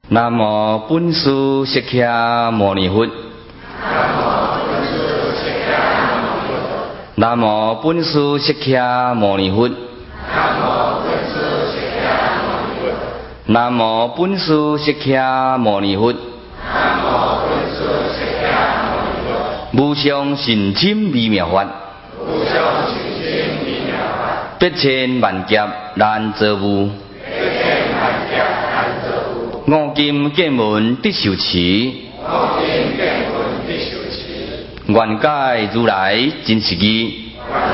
南无本师释迦牟尼佛。南无本师释迦牟尼佛。南无本师释迦牟尼佛。无上甚深微妙法，百千万劫难遭遇。五金见闻得受持，愿解如来真实义。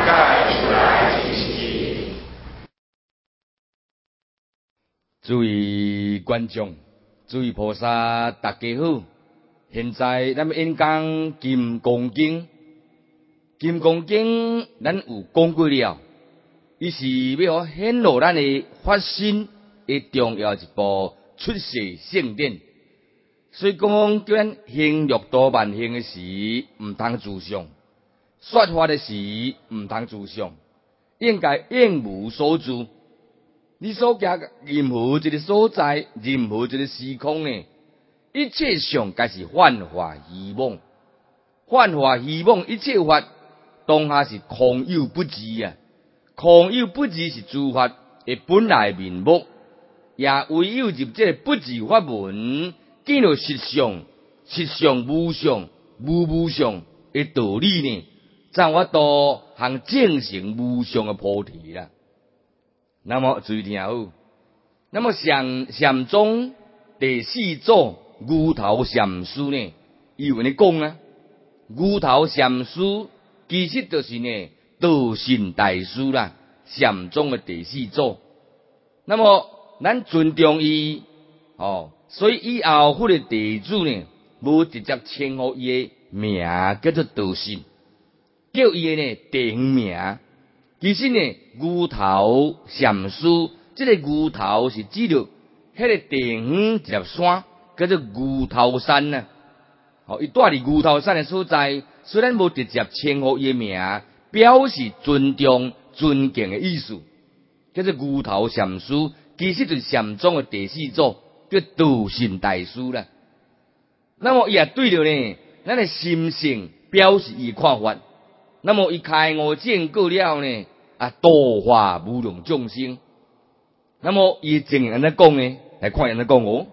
诸位观众，诸位菩萨，大家好。现在咱们演讲《金刚经》，《金刚经》咱有讲过了，伊是要显露咱的发心的重要一部出世圣典。所以讲叫咱行欲多万行的时，毋通自伤；说法的时，毋通自伤，应该应无所住。你所行任何一个所在，任何一个时空呢？一切上皆是幻化虚妄，幻化虚妄，一切法当下是空有不自啊！空有不自是诸法的本来面目，也唯有入这不自法门，见到实相、实相无相、无相的道理呢，才我都行正成无相的菩提啦。那么注意听好，那么禅宗第四祖牛头禅师呢，伊有呢讲啊，牛头禅师其实就是呢道信大师啦，禅宗的第四祖。那么咱尊重伊所以以后佛的弟子呢，无直接称呼伊的名叫做道信，叫伊的呢地方名。其实呢，牛头禅师这个牛头是指着迄个地方一粒山。叫做牛头山呐，伊住伫牛头山的所在，虽然无直接称呼伊名，表示尊重、尊敬的意思，叫做牛头禅师，其实就是禅宗的第四祖，叫道信大师啦。那么伊也对着呢，咱的心性表示伊看法。那么伊开悟证果了呢，度化无量众生。那么伊正安怎讲呢？来看安怎讲哦。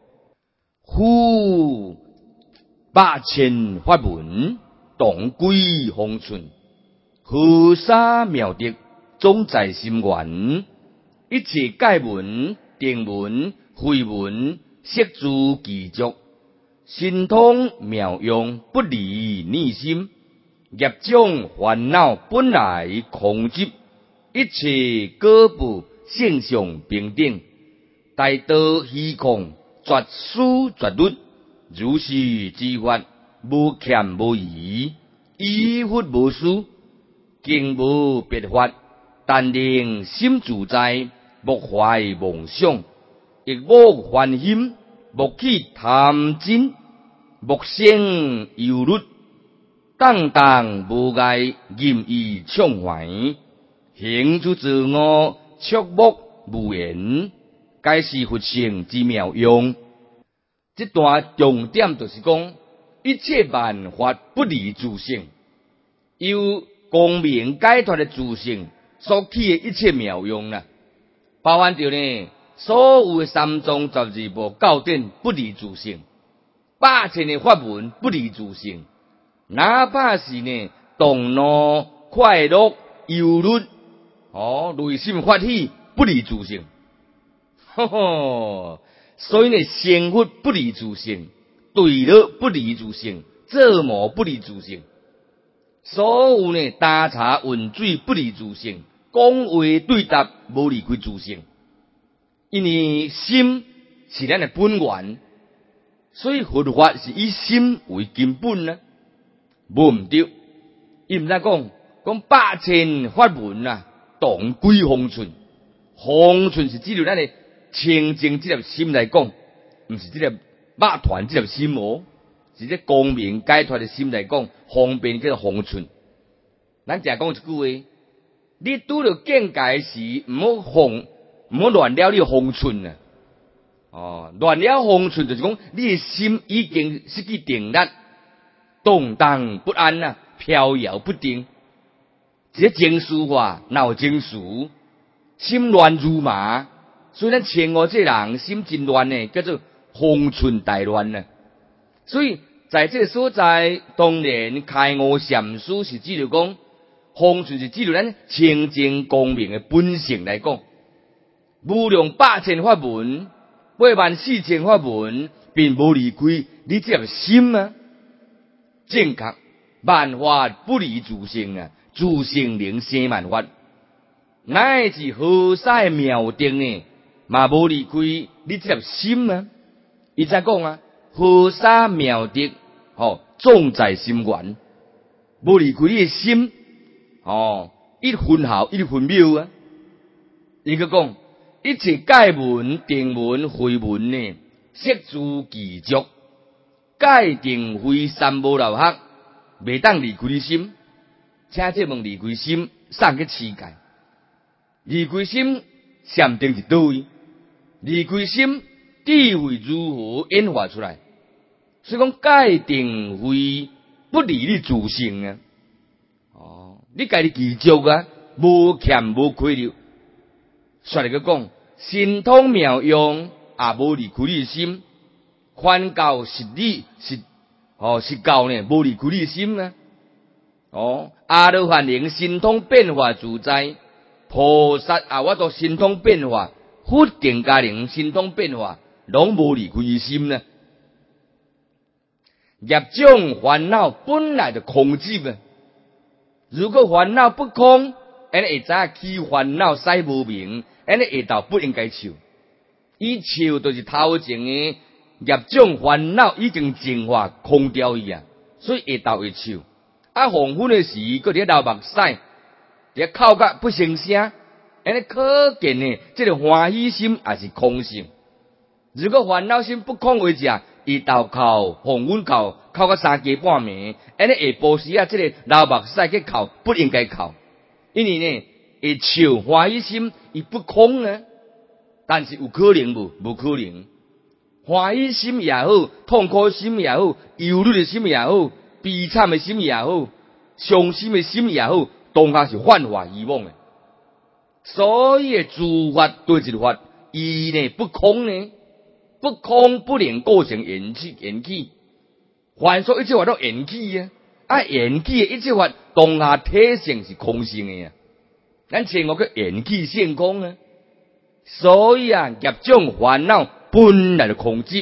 呼百千法门，同归方寸，河沙妙德，总在心源。一切解文、定文、慧文，悉诸其足，神通妙用，不离内心。业障烦恼本来空寂，一切果报性相平等，大道虚空。绝书绝律，如是之法，无欠无疑，依佛无私，经无别法，但令心自在，莫怀妄想，亦无烦心，莫起贪嗔，莫生忧虑，当当无碍，任意畅怀，行诸自我，触目无言。该是佛性之妙用。这段重点就是讲，一切万法不离自性，由光明解脱的自性所起的一切妙用啦，包含着呢所有的三藏十二部教典不离自性，百千的法门不离自性，哪怕是呢动怒、快乐、忧虑，内心发起不离自性。所以呢，成佛不离自性，对乐不离自性，做魔不离自性，所有呢打茶问水不离自性，讲话对答无离开自性。因为心是咱的本源，所以佛法是以心为根本呢，无毋对。伊毋知讲百千法门同归方寸，方寸是指着咱的清净这粒心来讲，毋是这粒肉团这粒心是这光明解脱的心来讲，方便叫做方寸。咱常讲一句话，你拄着境界时，毋好乱了你方寸啊！ 乱了方寸就是讲，你的心已经失去定力，动荡不安啊，飘摇不定。这情绪化，闹情绪，心乱如麻。所以咱前五这人心真乱呢，叫做方寸大乱呢。所以在这个所在，当然开悟禅师是指着讲，方寸是指着咱清净光明的本性来讲，无量百千法门。84000法门，并无离开你这粒心啊！正确，万法不离自性啊，自性能生万法。乃至何塞妙定呢？嘛无离开你这粒心啊！伊再讲啊，何塞妙定，总在心源，无离开你的心，一分毫一分秒啊！伊个讲。一切戒门、定门、慧门呢，悉诸其足。戒定慧三无漏学，袂当离开你心。请这问离开心，送去世界。离开心，禅定是倒位？离开心，智慧如何演化出来？所以讲戒定慧不离你自性啊！你家己记足啊，无欠无亏了。说嚟个讲，神通妙用也无离开你心，梵教实理实教呢，无离开你心啊！阿罗汉能神通变化自在，菩萨啊，我都神通变化，佛定家能神通变化，拢无离开伊心呢。业障烦恼本来就空寂啊！如果烦恼不空，安尼会知影起烦恼使无明，安尼下道不应该笑。伊笑就是头前的业障烦恼已经净化空掉伊啊，所以下道会笑。黄昏的时，搁伫流目屎，伫哭甲不成声，安尼可见呢，这个欢喜心也是空性。如果烦恼心不空为者，伊倒哭，黄昏哭，哭到3更半暝，安尼下晡时啊，这个流目屎去哭，不应该哭。因为呢，会笑欢喜心伊不空啊，但是有可能无？无可能。欢喜心也好，痛苦心也好，忧虑的心也好，悲惨的心也好，伤心的心也好，当下是幻化遗忘的。所以诸法对一法，伊呢不空呢，不空不能构成缘起。凡所一切法都缘起啊，缘起的一切法当下体性是空性的啊。咱前五个缘起性空啊，所以啊，业障烦恼本来就空寂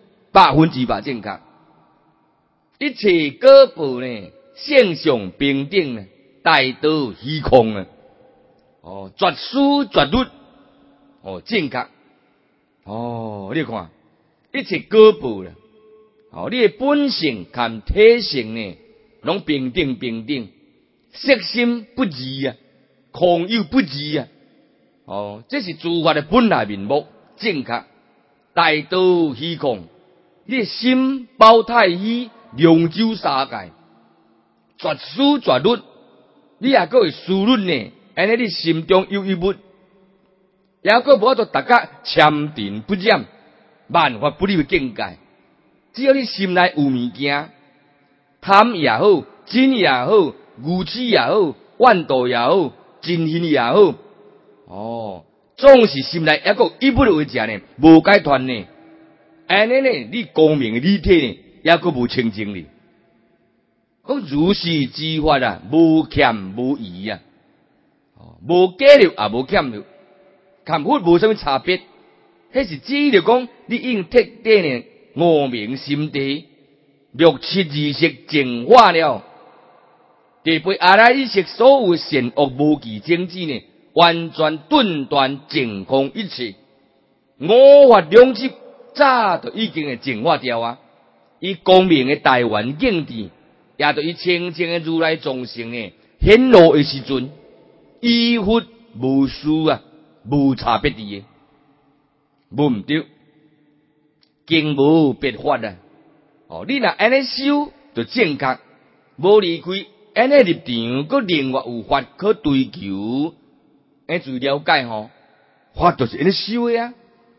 ，100%正确。一切果报呢，性相平等呢，大道虚空啊。绝书绝律，正确。你看，一切果报啦，你的本性和体性呢，拢平等，色心不二啊，空有不二啊。这是诸法的本来面目，正确。大道虚空，你的心包太虚，龙舟三界，绝书绝律，你也搁会思虑呢？安尼你心中有一物，也搁无法度大家参定不染，万法不离的境界。只要你心内有物件，贪也好，嗔也好，愚痴也好，怨妒也好，憎恨也好，总是心内还个一物为者呢，无解脱呢。安尼呢，你光明的理体呢，也个无清净呢。讲如是之法啊，无欠无疑啊，无加入也无欠入，含佛无什么差别。迄是指着讲，你用特定的无明心地，6、7、2识净化了，就被阿赖耶识所有善恶无记种子呢，完全顿断净空一切。五法两执早就已经会净化掉啊！以光明的大圆境地，也就以清净的如来众生呢，显露的时阵，依佛无事啊，无差别的，无唔对，经无别法啊！你若安尼修就正确，无离开安尼立场，佮另外有法可追求，注意了解法就是安尼修的啊！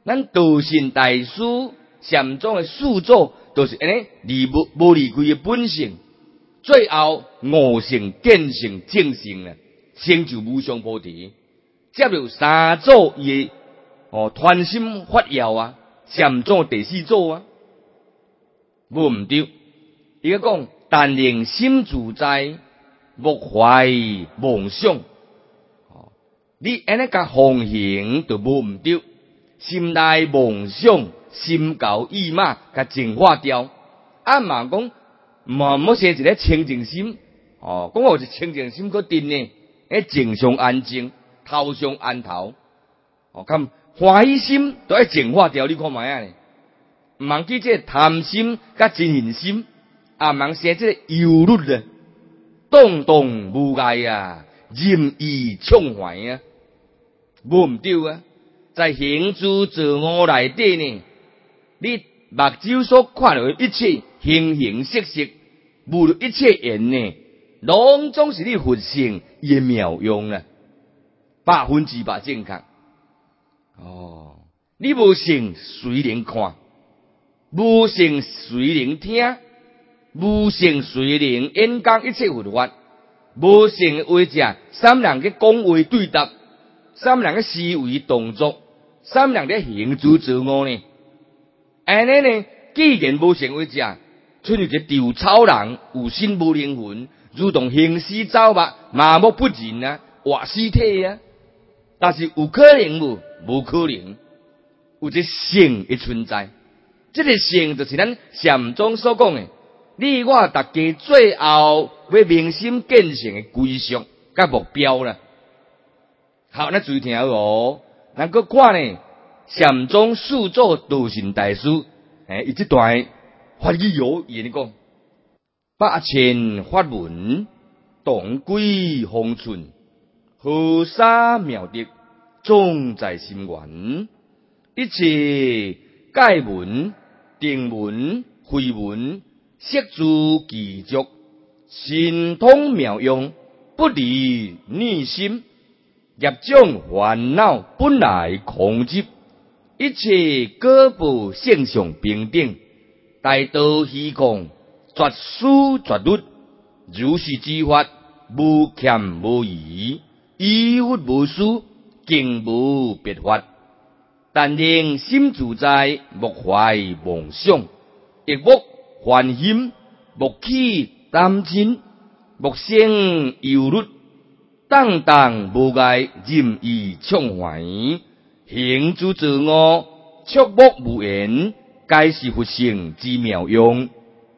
咱道信大师禅宗的始祖，就是安尼无离开的本性，最后悟性、见性、正性啊，成就无上菩提，接着三祖伊传心发耀啊，禅宗第四祖啊，无毋对。伊个讲，但令心自在，莫怀妄想。你安尼甲奉行就无毋对，心内妄想、心高意马，甲净化掉。嘛讲，莫生一个清净心，讲有一清净心可定呢，静上安静，头上安头，咁欢喜心都要净化掉。你看卖啊呢？毋通记这贪心甲嗔恨心，毋通生这个忧虑啊，动动无碍啊，任意畅怀啊。无毋对啊，在行住坐卧内底呢，你目睭所看到的一切形形色色，无论一切缘呢，拢总是你佛性伊的妙用啊，100%正确。你无性随人看，无性随人听，无性随人演讲一切佛法，无性的话者，三人嘅讲话对答。三人嘅思维动作，三人嘅行住坐卧呢？安尼呢？既然无成为者，像一个稻草人，有心无灵魂，如同行尸走肉，麻木不仁啊，活尸体啊。但是有可能无？无可能。有一个性的存在，这个性就是咱禅宗所讲的，你我大家最后要明心见性的归宿甲目标啦。好，咱注意听哦。咱搁看呢，禅宗始祖道信大师，伊这段法语有言讲：8,000法门，动归方寸，河沙妙德，总在心源。一切戒门、定门、慧门，摄诸其足，神通妙用，不离内心。业障烦恼本来空寂，一切果报性相平等，大道虚空，绝殊绝律，如是之法，无欠无疑，依佛无殊，境无别法。但令心自在，莫怀妄想，亦莫烦心，莫起担嗔，莫生忧虑。当当无碍，任意畅怀，行住坐卧，触目无言，皆是佛性之妙用。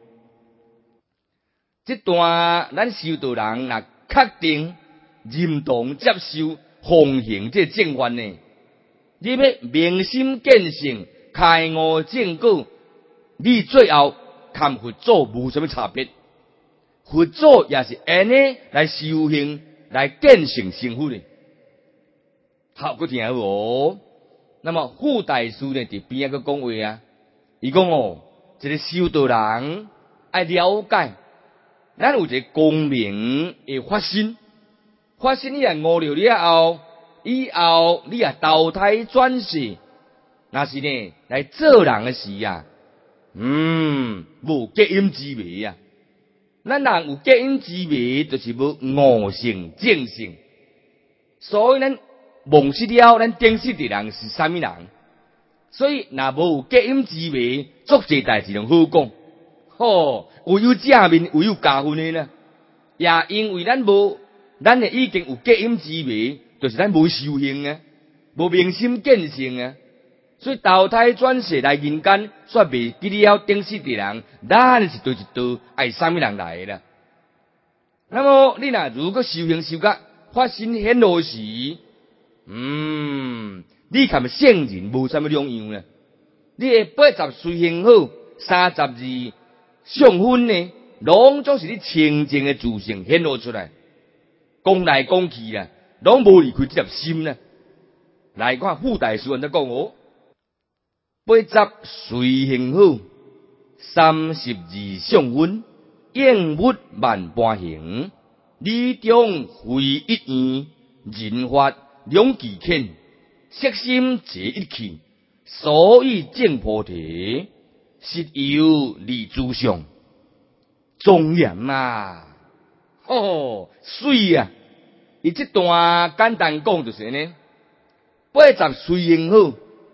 这段咱修道人若确定认同接受奉行这正法呢，你要明心见性，开悟正果，你最后跟佛祖无什么差别。佛祖也是安尼来修行。来见性成佛的，好，搁听好。那么傅大师呢，伫边个讲话啊？伊讲一个修道人爱了解，咱有一个光明的发心，发心你也悟了了后，以后你也投胎转世，那是呢来做人的时啊，无隔音之味啊。咱人有隔音之味，就是无悟性正性。所以咱忘失了，咱定失的人是啥物人？所以若无有隔音之味，做这代志就好讲。有有正面，有有加分的呢。也因为咱已经有隔音之味，就是咱无修行啊，无明心见性啊。所以投胎转世来人间，煞未记了定失的人，咱一道一道爱啥物人来啦？那么你如果修行修甲发心显露时，你含圣人无啥物两样呢？你的80岁行好，32上分呢，拢总是你清净的自性显露出来，讲来讲去啦，拢无离开这粒心呢。来看傅大师安怎讲80岁行好，32上分，应物万般行，理中非一言，人法两kỳ欠，色心皆一气， 所以证菩提，实有利诸相，庄严啊！哦，水啊！伊这段简单讲就是呢，80随缘好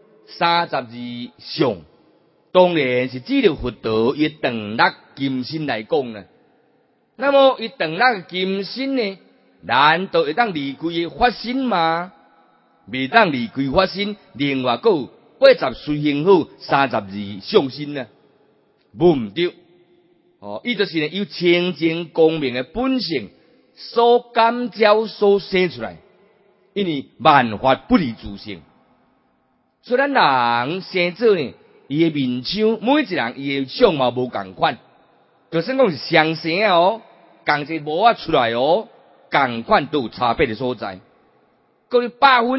，32相，当然是指着佛陀伊长乐金身来讲啦。那么伊长乐金身呢，难道会当离开伊法身吗？未当离开法身，另外还有80随缘好32相身呢？无毋对。哦，伊就是呢有清净光明的本性所感召所生出来，因为万法不离自性。所以咱人生做呢，伊的面相每一人伊的相貌无共款，就算讲是相生哦，共一模仔出来哦，共款都有差别的所在。各位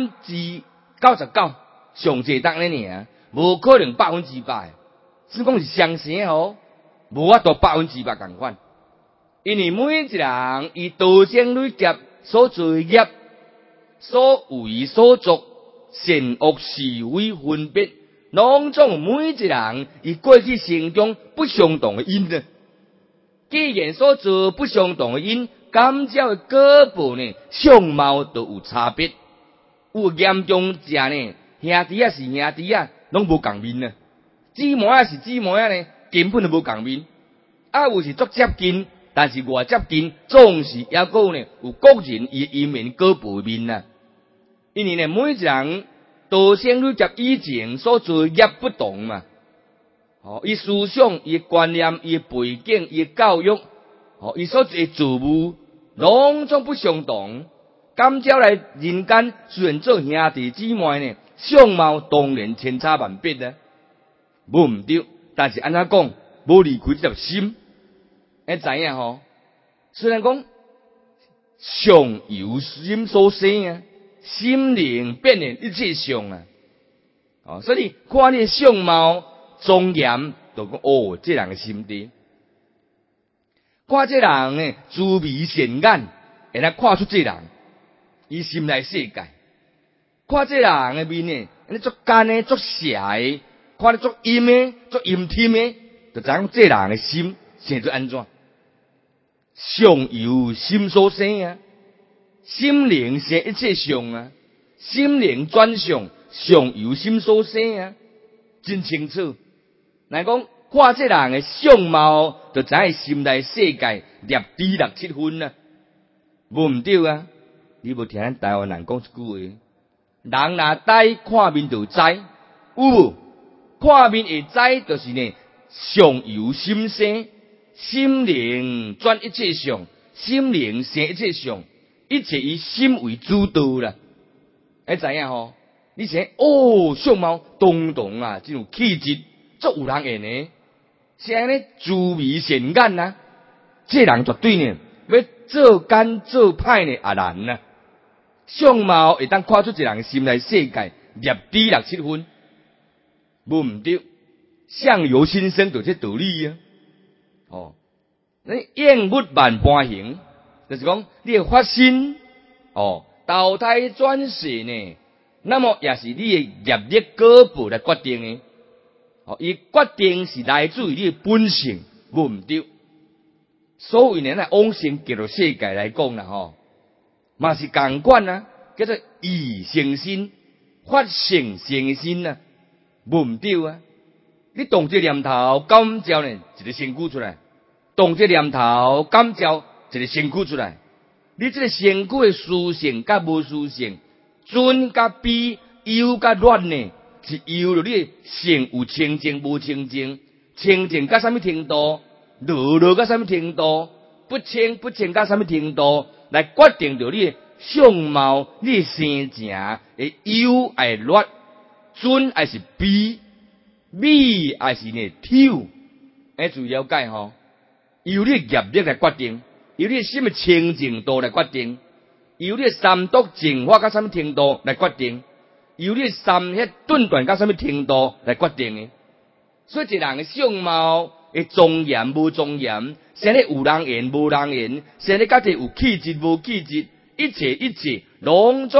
99%上济当然尔，无可能100%。算讲是相生哦。无法度100%共款，因为每一人以道生累劫所做业、所为所作、善恶是非分别，拢总每一人以过去生中不相同的因呢。既然所做不相同的因，感召的果报呢，相貌都有差别。有严重者呢，兄弟是兄弟拢无共面呢；姊妹是姊妹呢。根本就无共面，有是足接近，但是外接近，总是还有呢有各人伊因缘果报面啊。因为呢，每一人道生累劫以前所做业不同嘛，伊思想、伊观念、伊背景、伊教育，伊所做事务，拢总不相同。感召来人间，虽然做兄弟姊妹呢，相貌当然千差万别啊，无毋对。但是安怎讲，无离开这条心，会知影吼？虽然讲相由心所生啊，心灵变现一切相啊，所以看你的相貌庄严，就讲这人的心地；看这人呢，慈眉善眼，会来看出这人伊心内世界；看这人的面呢，安尼足干的，足邪的。看得足阴的，足阴天的，就知影这人的心生做安怎？相由心所生啊，心灵生一切相啊，心灵转相，相由心所生啊，真清楚。来讲，看这人的相貌，就知影心内世界立地6、7分啊，无毋对啊！你无听咱台湾人讲一句话：人若呆看面就知，有无？看面会知，就是呢，相由心生，心灵转一切相，心灵生一切相，一切以心为主导啦。会知影吼？你说相貌动动啊，这种气质足有人缘的，是安尼慈眉善眼啊，这人绝对呢，要做奸做歹呢也难啊。相貌会当看出一人心内世界立地6、7分。无毋对，相由心生就这道理啊！你厌恶万般行，就是讲你的发心投胎转世呢，那么也是你的业力果报来决定的。伊决定是来自于你的本性，无毋对。所以呢，往生极乐世界来讲啦，嘛是共款啊，叫做意生心，法性生心啊。无毋对啊！你动这念头感召呢，一个身躯出来；动这念头感召一个身躯出来。你这个身躯的殊性甲无殊性，准甲卑，优甲软呢，是由着你性有清净无清净，清净甲什么程度，落甲什么程度，不清甲什么程度，来决定着你的相貌，你的生成会优爱劣。准还是卑，美还是呢丑，注意了解吼。由你业力来决定，由你心的清净度来决定，由你三毒净化到什么程度来决定，由你三迄顿断到什么程度来决定的。所以一人的相貌会庄严无庄严，生咧有人缘无人缘，生咧家己有气质无气质，一切拢总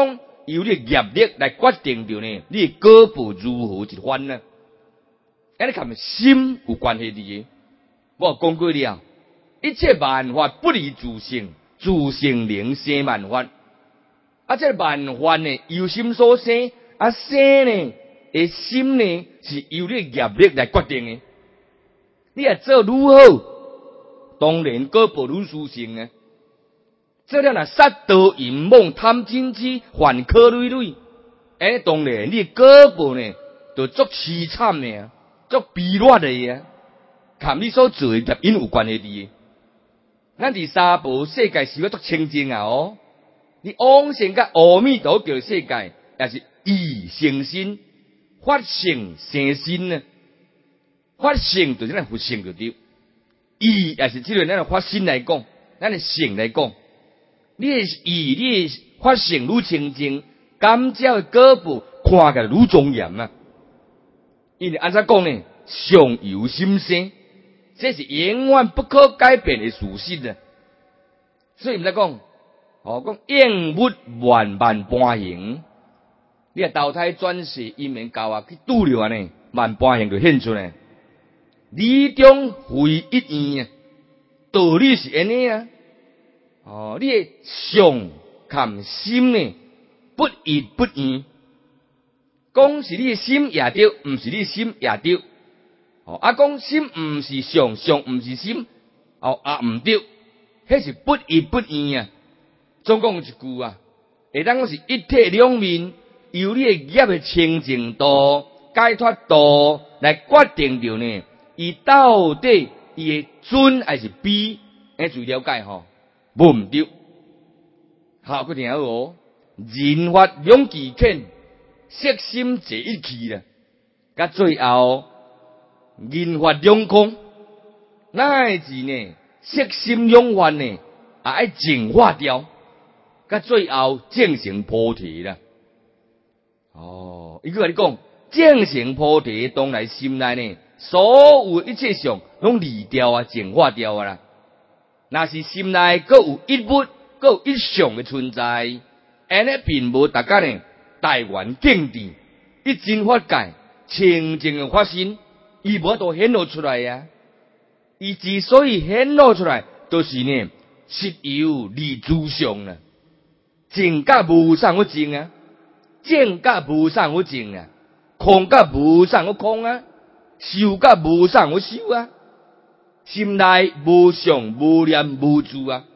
由你业力来决定着呢，你果报如何一番呢？安尼跟心有关系的。我讲过了，一切万法不离自性，自性能生万法。啊，这万法呢，由心所生，啊生呢，的心呢，是由你业力来决定的。你也做如何，当然果报如殊胜啊。做了那杀盗淫妄贪嗔痴烦恼累累，当然你果报呢，就足凄惨的啊，足悲惨的啊，跟你所做的业因有关系的。咱伫三宝世界是要足清净啊哦，你往生甲阿弥陀佛世界，也是意成心，法性生心呢。法性就是咱佛性就对，意也是即个咱的法心来讲，咱的性来讲。你的意，你的法性愈清净，感召的果报看起来愈庄严啊！因为安怎讲呢？相由心生，这是永远不可改变的事实啊！所以毋知讲，讲应物万万般形，你啊投胎转世，因缘教啊去拄着呢，万般形就现出来。理中非一元啊，道理是安尼啊。你的相含心呢，不一不二。讲是你的心也对，毋是你的心也对。讲心毋是相，相毋是心，毋对，迄是不一不二啊。总共一句啊，会当讲是一体两面，由你的业的清净度、解脱度来决定着呢，伊到底伊的准还是卑，最了解吼。无毋对，好，佢听好哦。人法两极浅，色心坐一气啦。甲最后，人法两空，那会是呢？色心两法呢，爱净化掉。甲最后证成菩提啦。伊个你讲，证成菩提，当来心内呢，所有一切相拢离掉啊，净化掉啊啦。那是心内各有一物，各有一相的存在，安尼并无大家呢大愿敬地，一真法界清净的法身，伊无都显露出来呀。伊之所以显露出来，就是呢实有离诸相啊，净甲无上有净啊，净甲无上有净啊，空甲无上有空啊，修甲无上有修啊。心内无相无念无住啊，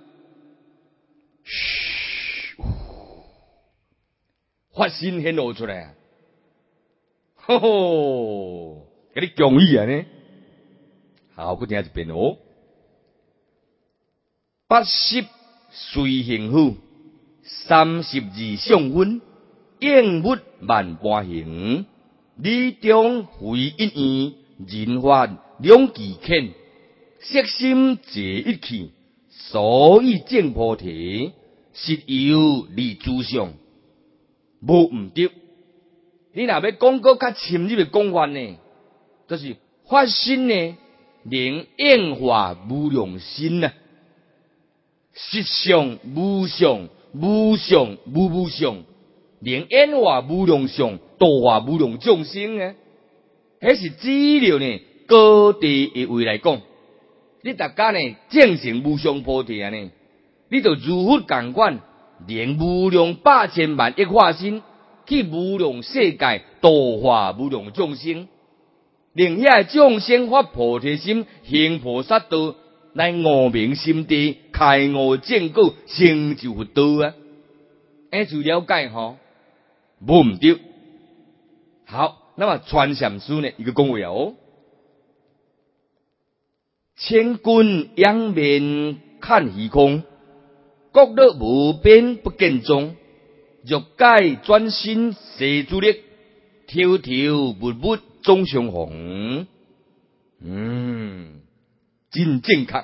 法身显露出来啊！吼吼，给你讲义啊呢？好，我听一遍哦。80随行好，32相分，应物万般形，理中非一元，人法两极浅。色心坐一气，所以证菩提，实有离诸相，无毋对。你若要讲个较深入的讲法呢，就是法身呢，能应化无量心啊，实相无相，无相无无相，能演化无量相，度化无量众生啊。迄是资料呢，高地的位来讲。你大家呢证成无上菩提啊呢，你就如佛共款，连无量百千万亿化身去无量世界度化无量众生，令遐众生发菩提心，行菩萨道，来悟明心地，开悟正果，成就佛道啊！就了解吼，无毋对。好，那么传禅师呢，一个讲话哦。千军仰面看虚空，国乐无边不见踪。欲界转心世主力，条条物物总相逢。真正确。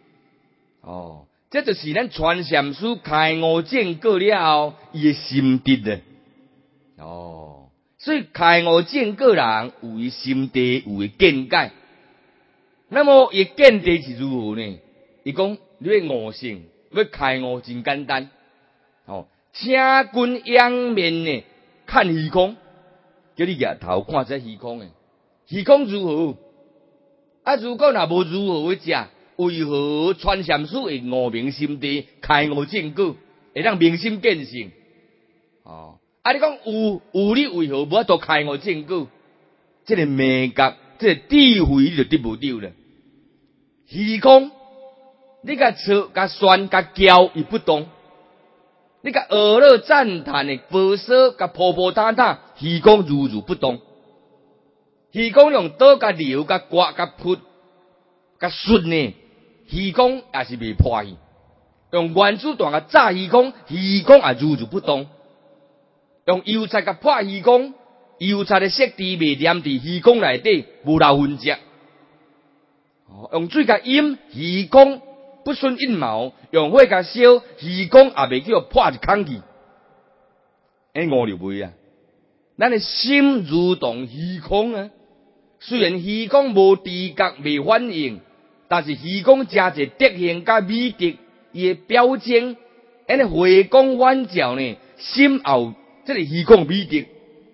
这就是咱传禅师开悟正果了后，伊的心得啊。所以开悟正果人有伊心地，有伊见解。那么伊见地是如何呢？伊讲你要悟性，要开悟真简单。 请君仰面呢看虚空，叫你抬头看这虚空诶，虚空如何？啊，如果若无如何诶食，为何传禅师会悟明心地，开悟正果，会当明心见性？哦，啊，你讲有你为何无法度开悟正果？这个美觉，这个智慧你就得不到了。虚空，你甲扯、甲旋、甲叫，伊不动；你甲阿耨赞叹的佛说、甲婆婆塔塔，虚空如如不动。虚空用刀、甲流、甲刮、甲扑、甲顺呢，虚空也是未破去。用原子弹甲炸虚空，虚空也如如不动。用油漆甲破虚空，油漆的色地未黏伫虚空内底，无留痕迹。用水甲淹，虚空不损阴毛；用火甲烧，虚空也未叫破一空去。安悟了未啊？咱的心如同虚空啊！虽然虚空无知觉、未反应，但是虚空真侪德行甲美德，伊的表征，安尼回光返照呢，心后这个虚空美德，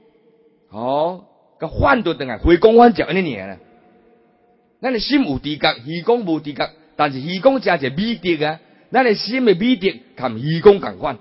甲反倒转来回光返照安尼尔啦。咱的心有知觉，虚空无知觉，但是虚空真侪美德啊！咱的心的美德，含虚空共款。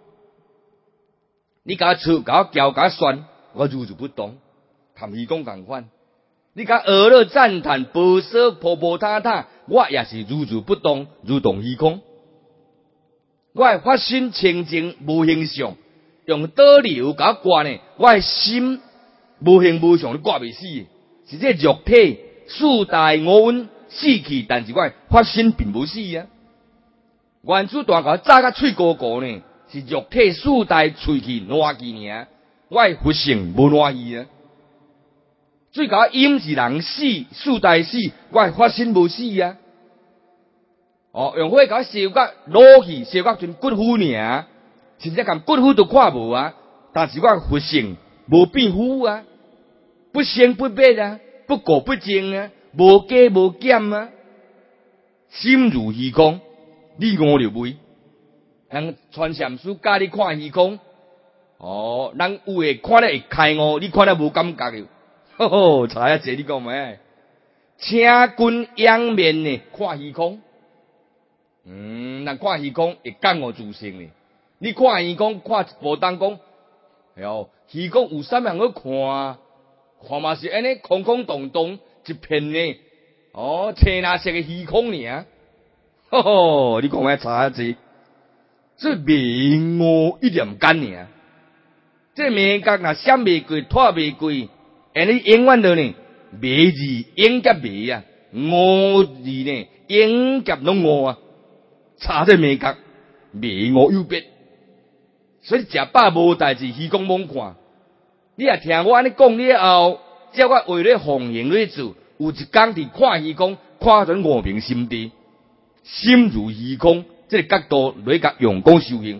你甲我吹，甲我叫，甲我旋，我如如不动，含虚空共款。你甲阿耨赞叹、佛说、婆婆塔塔，我也是如如不动，如同虚空。我的发心清净无形象，用倒流甲我刮呢，我的心无形无相，你刮未死，是这肉体四大五蕴死去，但是我的发心并无死啊。原子弹甲我炸甲脆糊糊呢，是肉体四大喙去烂去尔，我的佛性无烂去啊。最甲我淹是人死，四大死，我的发心无死啊。用火甲我烧甲落去，烧甲剩骨灰尔，甚至连骨灰都看无啊。但是我的佛性无变腐啊，不生不灭啊，不垢不净啊，无加无减啊，心如虚空。你悟了未？人传禅师教你看虚空，人有诶看了会开悟，你看了无感觉了。吼吼，查一济你讲咩？请君仰面呢看虚空。人看虚空会感悟自性呢。你看虚空，看无当讲，虚空有啥样好看？看嘛是安尼空空洞洞一片呢，青蓝色的虚空尔。吼吼，你讲咩查一济？这未悟一念间尔。这名觉若闪未过，拖未过。安尼永远都呢，迷字应甲迷啊，悟字呢应甲拢悟啊，差这迷觉，迷悟有别。所以食饱无代志，虚空罔看。你也听我安尼讲了后，叫我为了奉行去做，有一天伫看虚空，看成悟明心地，心如虚空，这个角度来甲用功修行。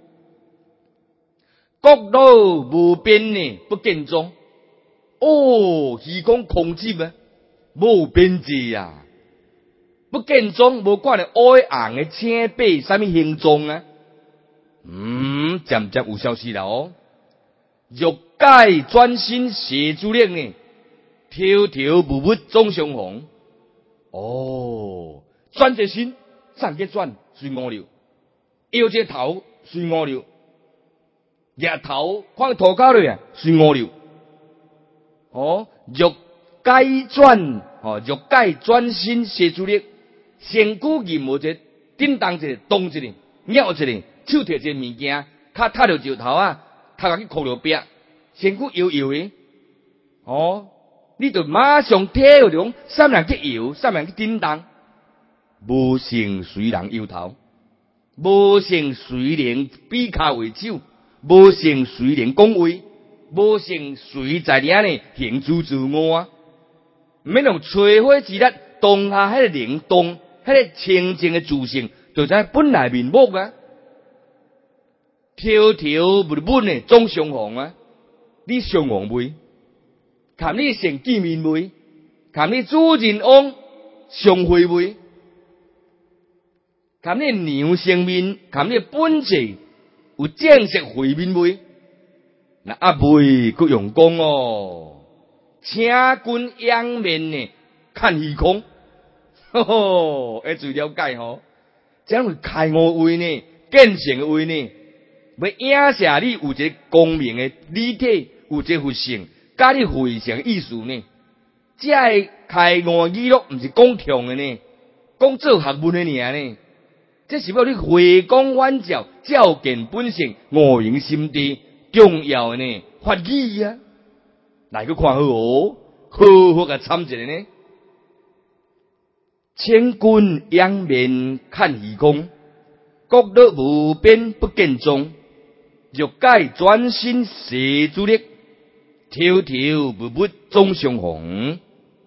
国土无边呢，不见踪。虚空空寂啊，无边际啊，不见踪，无看到黑红的青白什么形状啊？渐渐有消息了哦。欲界转心邪主令呢，条条物物总相逢。转这心，上个转随悟了，摇这头随悟了，日头看涂骹里啊随悟了。欲界转，欲界转心邪主力，身躯任何一个叮当一个动一个，鸟一个，手摕一个物件，脚踏着石头啊，头壳去靠着壁，身躯摇摇的，你就马上体会着啥人去摇，啥人去叮当，无成随人摇头，无成随人比骹为手，无成随人讲话。无成随在遐呢行自我啊！免用吹火之力当下迄个灵动，迄个清净的自性，就在本来面目啊！条条物物呢总相逢啊！你相逢未？看你成见面未？看你主人翁相会未？看你娘生面，看你本质有正式会面未？那未佫用功哦，请君仰面呢，看虚空。吼吼，注意了解吼，这样开悟位呢，见性的位呢，要影射你有一个光明的理体，有一个佛性，甲你非常意思呢。这个开悟语录毋是讲听的呢，讲做学问的尔呢。这是要你回光返照，照见本性，悟明心地，重要的呢法语啊！来去看好哦，好好甲参一下呢。千君仰面看虚空，国乐无边不见踪。欲解转身世主力，条条不不总相逢。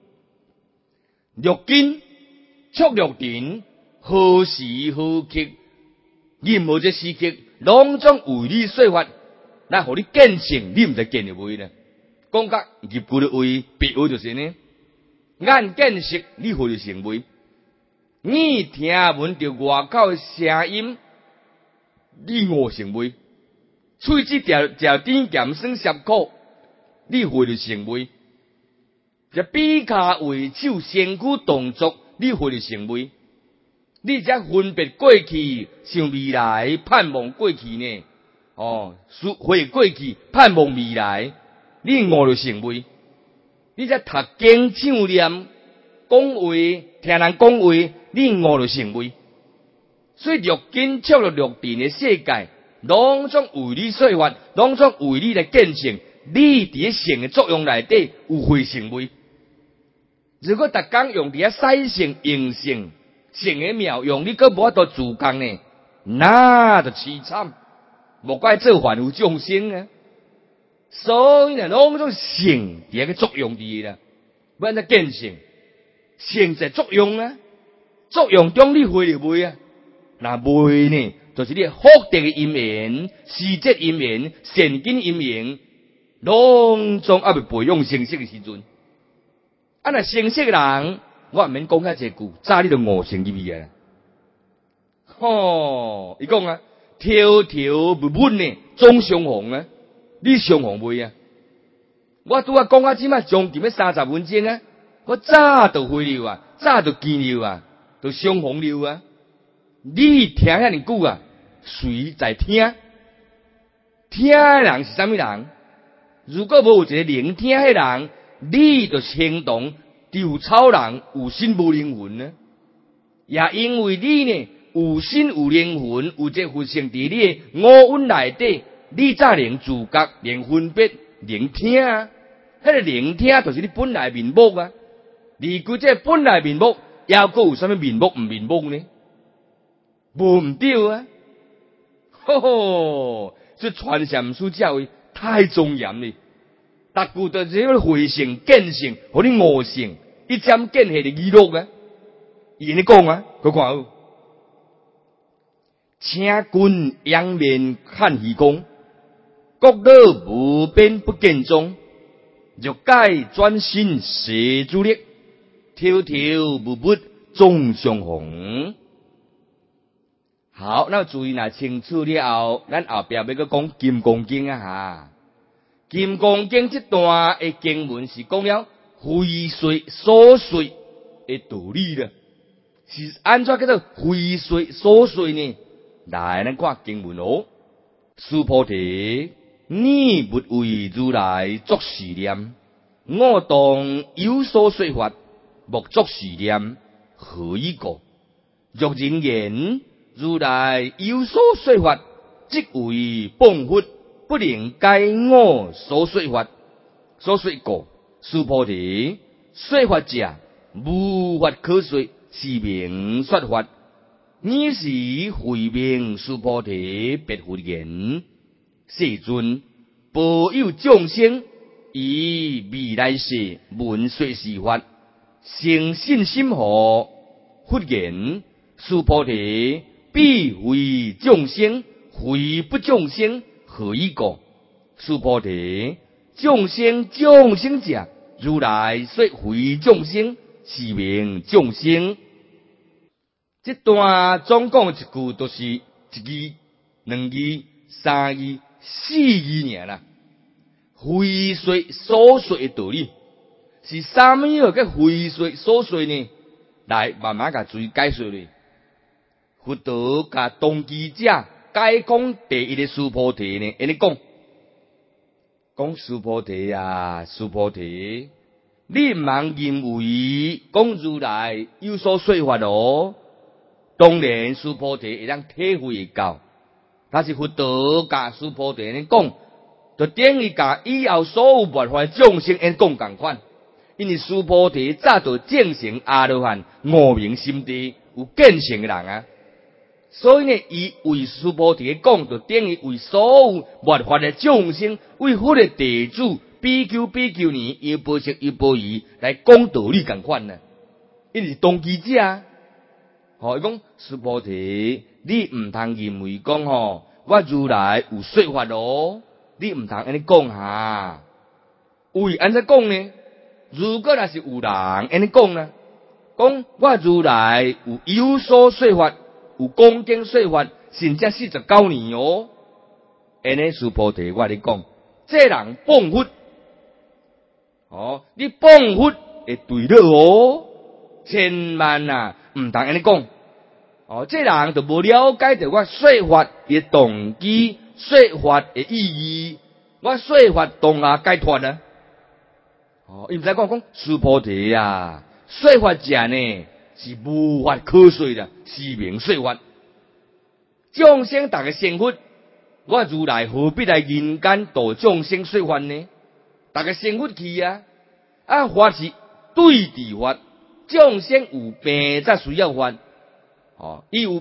欲今触欲定，何时何刻？任何这时刻，拢总为你说法，那互你见性，你毋知见入位呢？讲甲入句的位，别位就是呢。眼见识，你会就成为；耳听闻着外口的声音，你悟成为；喙齿嚼甜咸酸涩苦，你会就成为；这比卡为手身躯动作，你会就成为。你才分别过去，想未来，盼望过去呢？回过去，盼望未来，你悟就成为。你才读经唱念讲话，听人讲话，你悟就成为。所以欲今触了六定的世界，拢总为你说法，拢总为你来见性。你伫性的作用内底有会成为。如果逐工用伫使性、用性、性的妙用，你阁无法度自工呢？那就凄惨，莫怪做凡夫众生啊！所以呢，拢总性伫个作用伫啦，要安怎见性？性在作用啊，作用中你会入袂啊？那袂呢，就是你福德的因缘、时节因缘、善根因缘，拢总未培养成色的时阵，若成色的人，我毋免讲遐济句，早你就悟成入去啊！伊讲啊，条条不稳呢，总相逢啊！你相逢未啊？我拄仔讲啊，即摆将近要30分钟啊，我早就会了啊，早就见了啊，就相逢了啊！你听遐尼久啊，谁在听？听的人是啥物人？如果无有一个聆听的人，你就行动丢草人，有心无灵魂呢？也因为你呢，有心有灵魂，有这佛性伫你的五蕴内底。你才能自觉，能分别，能听啊！迄个能听就是你本来面目啊！离开这本来面目，还佫有啥物面目毋面目呢？无毋对啊！吼吼，这传禅师教诲太庄严了。逐句都是要回性、见性，互你悟性，一针见血的语录啊！伊安尼讲啊，佮看好。请君仰面看虚空。国乐无边不见踪，欲解转身世主力，条条不不总相逢。好，那注意若清楚了后，咱后壁要个讲金刚经啊哈。金刚经这段的经文是讲了非说所说的道理了，是安怎叫做非说所说呢？来，咱看经文哦，须菩提。你勿为如来作是念，我当有所说法，莫作是念，何以故？若人言如来有所说法，即为谤佛，不能解我所说法。所说过，须菩提，说法者无法可说，是名说法。你是回明须菩提，别佛言。世尊，保佑众生以未来世闻说是法，诚信心何？佛言：须菩提，必为众生，非不众生，何以故？须菩提，众生者，如来说非众生，是名众生。这段总共一句，都是一字、两字。 三字、四字尔啦。非说所说的道理，是啥物样个非说所说呢？来慢慢甲注意解说咧。佛陀甲当机者解讲第一个须菩提呢，安尼讲须菩提啊，须菩提，你毋通认为讲如来有所说法哦。当然，须菩提会当体会会到，但是佛陀甲须菩提安尼讲。就等于甲以后所有末法众生因讲共款，因为须菩提早就证成阿罗汉无明心地有见性的人啊，所以呢，伊为须菩提讲，就等于为所有末法的众生，为佛的弟子比丘尼、优婆塞、优婆夷来讲道理共款呢，因为是当机者啊。伊讲须菩提，你毋通认为讲我如来有说法咯。你毋通安尼讲哈？为安怎讲呢？如果若是有人安尼讲呢，讲我如来有所说法，有讲经说法，甚至49年哦。安尼须菩提，我咧讲，这人谤佛，你谤佛会对了哦，千万啊，毋通安尼讲。这人就无了解到我说法的动机。说法的意义，我说法当下解脱啊！伊毋使讲须菩提啊，说法者呢是无法可说的，是名说法。众生逐个成佛，我如来何必来人间度众生说法呢？逐个成佛去啊！法是对治法，众生有病才需要法。伊有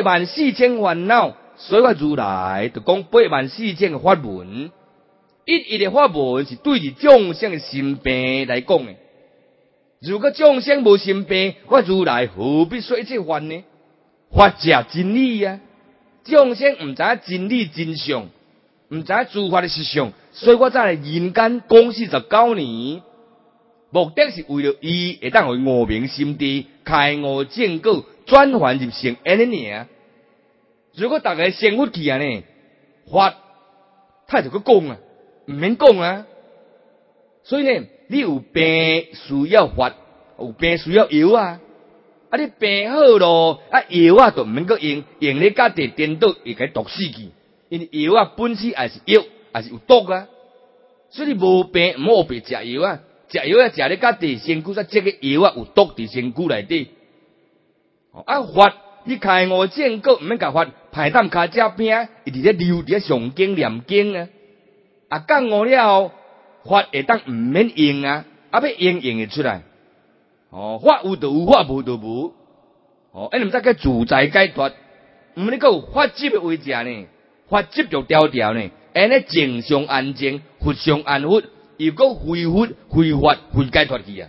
84000烦恼。所以我如来就讲84000个法门，一的法门是对治众生的心病来讲的。如果众生无心病，我如来何必说一切法呢？法者真理啊！众生毋知影真理真相，毋知影诸法的实相，所以我才来人间讲49年，目的是为了伊会当互无明心地开悟正果，转凡入圣，安尼尔。如果大家生活去啊呢，法他就去讲啊，毋免讲啊。所以呢，你有病需要法，有病需要药啊。你病好咯，药啊就毋免阁用咧家己颠倒，会甲毒死去。因为药啊本身也是药，也是有毒啊。所以你无病毋好别食药啊，食药食咧家己身躯，即个药啊有毒伫身躯内底。法。你开悟正果，毋免甲法排担骹只边，伊伫咧流伫咧上经念经啊。讲悟了，法会当毋免用啊，要用会出来。法有就有，法无就无。安尼毋则叫自在解脱。毋免阁有法执的为者呢？法执就条条呢，安尼正常安静，佛上安佛，又阁非佛、非法、非解脱去啊。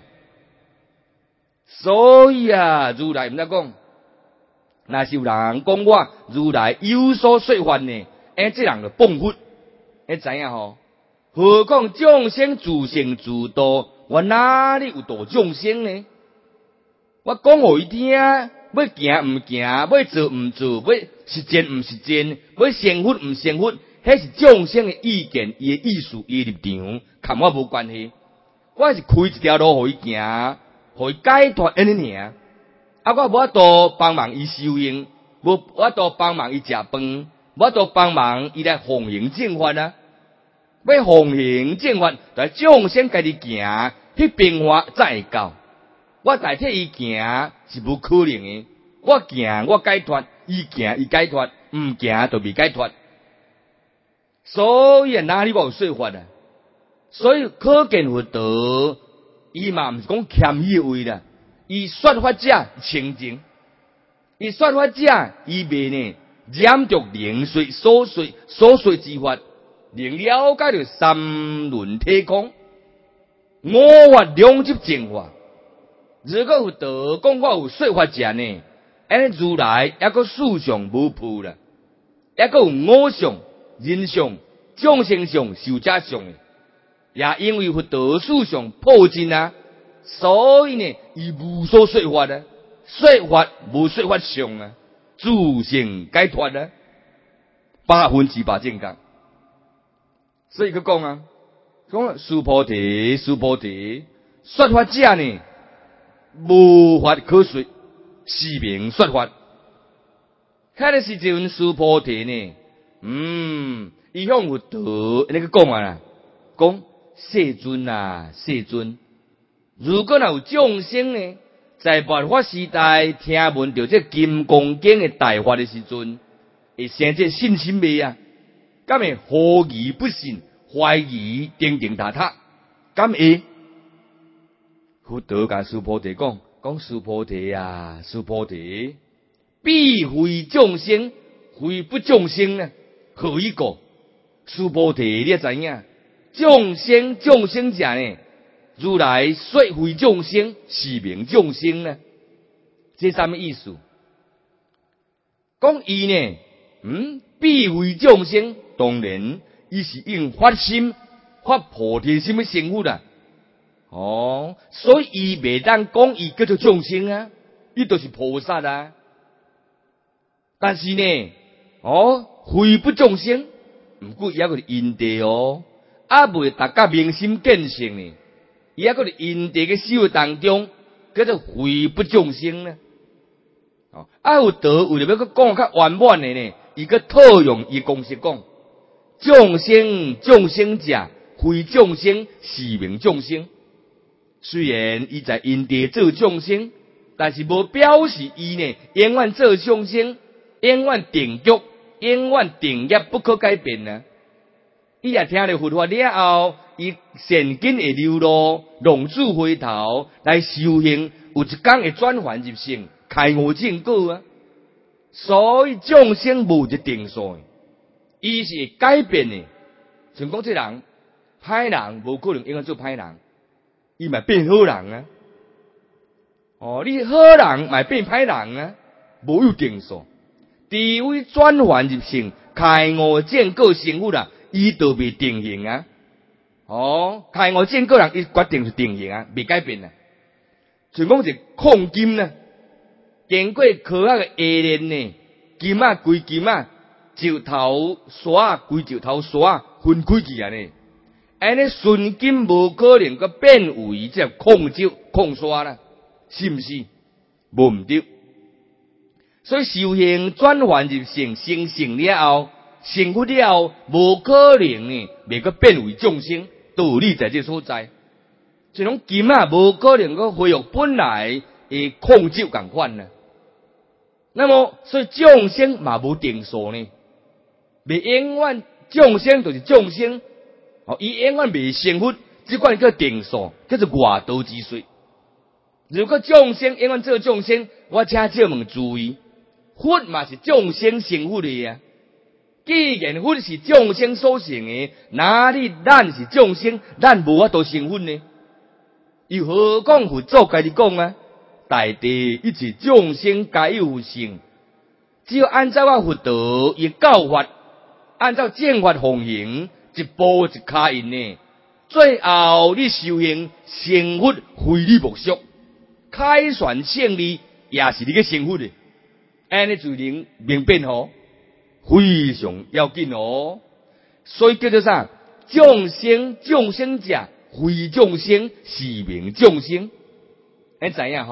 所以啊，如来毋则讲。若是有人讲我如来有所说法呢，这人就谤佛，知影吼？何况众生自性自度，我哪里有度众生呢？我讲互伊听，要行毋行，要做毋做，要实践毋实践，要成佛毋成佛，迄是众生的意见、伊的意思、伊的立场，跟我无关系。我是开一条路互伊行，互伊解脱安尼尔。我无法度帮忙伊修行，无法度帮忙伊食饭，无法度帮忙伊来奉行正法啊！要奉行正法，在众生家己行，迄变化才会到。我代替伊行是无可能的。我行我解脱，伊行伊解脱，毋行就未解脱。所以哪里有说法啊？所以可见佛陀，伊嘛毋是讲谦虚话啦。伊说法者清净，伊说法者伊未呢染着灵水所说之法，能了解着三轮体空、五法两执正法。如果有道讲我有说法者呢，安尼如来还阁四相无破啦，还阁有五相、人相、众生相、寿者相的，也因为佛陀四相破尽啊。所以呢，伊无所说法啊，说法无说法上啊，自性解脱啊。 100%正确。所以佢讲啊，讲须菩提，须菩提，说法者呢，无法可说，是名说法。迄个时阵，须菩提呢，伊向佛陀那个讲啊，讲世尊啊，世尊，如果若有众生呢，在末法时代听闻到这金刚经的大法的时阵，会生这信心未啊？敢会狐疑不信，怀疑定定塔塔？敢会？佛陀甲须菩提讲，须菩提啊，须菩提，必非众生，非不众生呢？何以故？须菩提，你也知影，众生者呢？如来说非众生，是名众生呢？这什么意思？讲伊呢？必非众生，当然，伊是用发心、发菩提心的成佛啦。所以伊袂当讲伊叫做众生啊，伊就是菩萨啊。但是呢，非不众生，毋过伊还个因地未达到明心见性呢，伊还个因地嘅修当中，叫做非不众生呢。有道为了要讲较圆满的呢，伊个套用伊公式讲，众生者，非众生，是名众生。虽然伊在因地做众生，但是无表示伊呢永远做众生，永远定局，永远定业不可改变啊！伊也听了佛法了后，伊善根会流露，浪子回头来修行，有一天会转凡入圣，开悟正果啊！所以众生无一定数，伊是会改变的。像讲这人歹人，无可能永远做歹人。伊嘛变好人啊！你好人嘛变歹人啊！无有定数，除非转凡入圣，开悟正果成佛啦，伊都未定型啊！开悟正果人，伊决定是定型啊，未改变啊。像讲是矿金呢，经过科学的冶炼呢，金啊归金啊，石头沙啊归石头沙啊，分开去啊呢。安尼纯金无可能个变为这矿石、矿沙啦，是毋是？无毋对。所以修行转换入圣，成圣了后，成佛了后，无可能呢，袂个变为众生，道理在这所在。这种金啊，无可能个恢复本来的矿石共款呢。那么，所以众生嘛无定数呢，袂永远众生就是众生。伊永远未成佛，只管叫定数，叫做外道之说。如果众生永远做众生，我请借问注意，佛嘛是众生成佛的啊。既然佛是众生所成的，哪里咱是众生，咱无法度成佛呢？又何况佛祖家己讲啊？大地一切众生皆有性，只要按照我佛陀伊教法，按照正法奉行。一步一脚印呢，最后你修行成佛非你莫属，凯旋胜利也是你嘅成佛的，安尼就能明辨非常要紧所以叫做啥？众生者，非众生，是名众生。你知影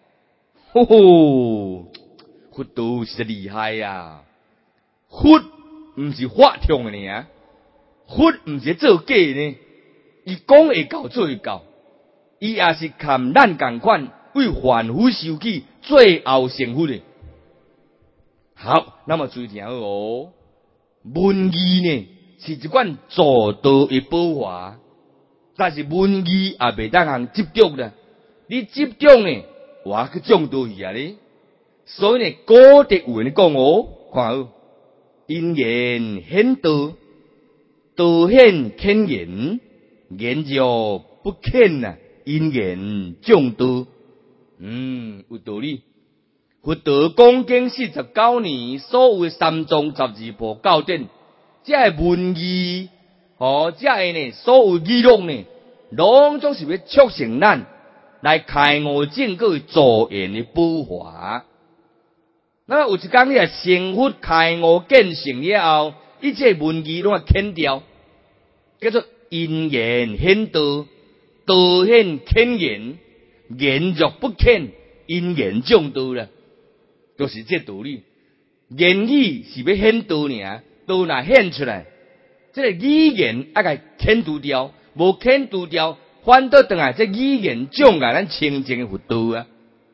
佛陀是厉害呀！佛唔是法通的呢。佛毋是做假呢，伊讲会到做会到，伊也是含咱共款为凡夫受起，最后成佛的。好，那么注意听文字呢是一款助道的宝华，但是文字也袂当通执着啦。你执着呢，我去中道去啊咧。所以呢，古德有人讲看因缘显道。道显浅言，言就不浅啊，因缘众多。有道理。佛陀讲经49年，所有三藏12部教典，这文字，这呢，所有记录呢，拢总是要促成咱来开悟正果助缘的宝华。那有一天你成佛开悟见性了后， 一切文字拢牵掉，叫做因言显道，道显牵言，言若不牵，因言中道啦，就是这道理。言语是要显道尔，道若显出来，这个语言要甲牵除掉，无牵除掉，反倒等下这语言障碍咱清净的佛道啊。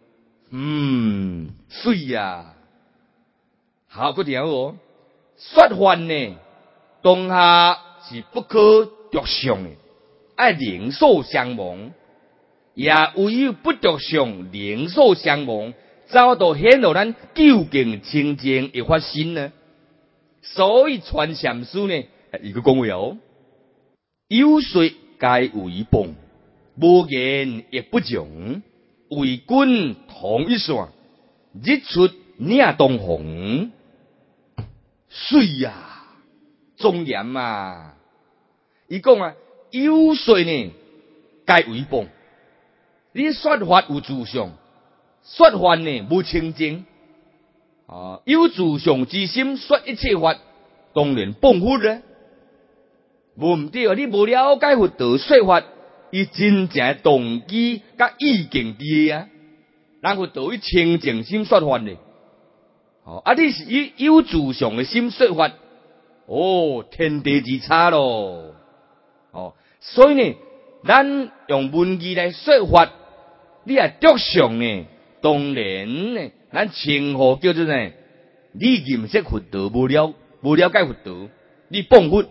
水啊！好，个条哦，说法呢，当下是不可着相的，爱灵所相亡，也唯有不着相，灵所相亡，早都显露咱究竟清净的发心呢。所以传禅师呢，伊个讲话哦，有说该为谤，无言亦不从，为君同一线，日出领东风。水呀，庄严啊！伊讲啊，有说呢，该为谤。你说法有自相，说法呢无清净。有自相之心，说一切法，当然谤佛咧。无毋对啊！你无了解佛道说法，伊真正动机甲意境伫啊！人佛道以清净心说法咧。你是有自相的心说法，天地之差咯。所以呢，咱用文字来说法，你也着相呢，当然呢，咱称呼叫做呢，你认识佛道无了解佛道，你谤佛。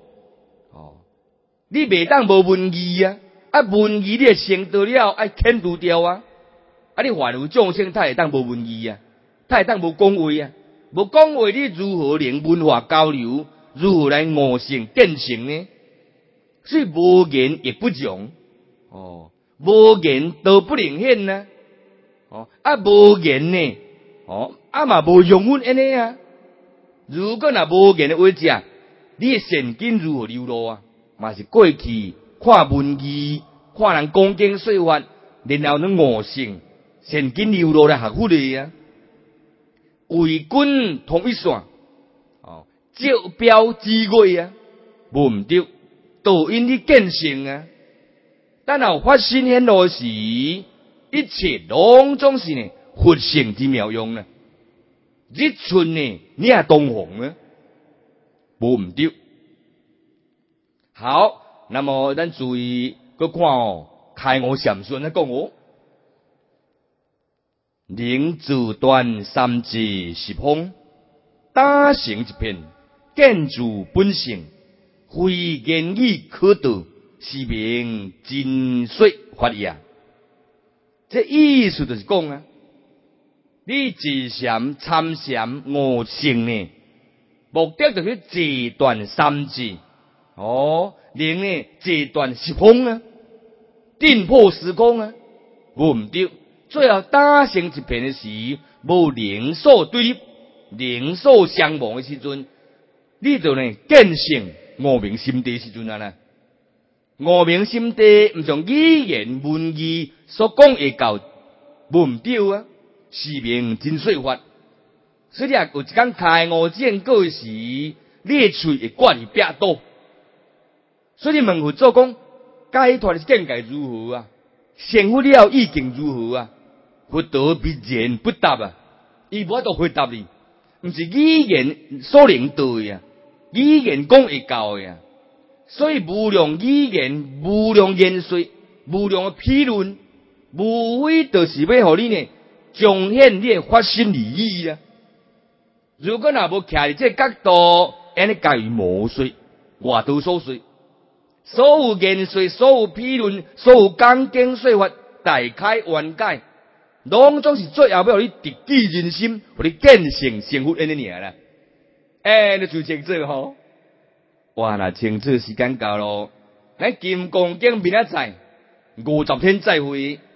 你袂当无文字啊！文字你也成道了，爱牵除掉啊！你凡有众生，他会当无文字啊？他会当无讲话啊？无讲话，你如何能文化交流？如何来悟性见性呢？所以无言亦不容，无言都不灵显呢。无言呢，嘛无用阮安尼啊。如果若无言的话者，你的神经如何流露啊？嘛是过去看文字，看人讲经说法，然后能悟性，神经流露来学佛的啊。为君同一线，照标之位啊，无毋对，都因你见性啊。等候发心显露时，一切拢总是呢佛性之妙用啊。日出呢，你也东方啊，无毋对。好，那么咱注意去看开悟禅师来讲灵自断三智十方，打成一片，见自本性，非言语可得，是名真说法也。这意思就是讲啊，你自禅参禅悟性呢，目的就是截断三智。令呢截断十方啊，震破时空啊，无毋对。最后打成一片的时，无灵所对立，灵所相亡的时阵，你就呢见性悟明心地时阵啊，悟明心地毋像语言文字所讲会到，无毋对啊，是名真说法。所以你有一天开悟见果时，你的喙会挂伫壁倒。所以你问佛祖讲，解脱的境界如何啊？成佛了意境如何啊？佛陀必然不答啊！伊无法度回答你，毋是语言所能到的啊，语言讲会到的啊。所以无量语言、无量言说、无量的批论，无非就是要互你呢彰显你的发心利益啊。如果若无徛伫这角度，安尼介于无说，外道所说。所有言说、所有批论、所有讲经说法、大开圆解，拢总是最后要你直击人心，互你见性成佛安尼尔啦。你就清楚吼。哇，那清楚时间到咯，咱金刚经明仔载50天再会。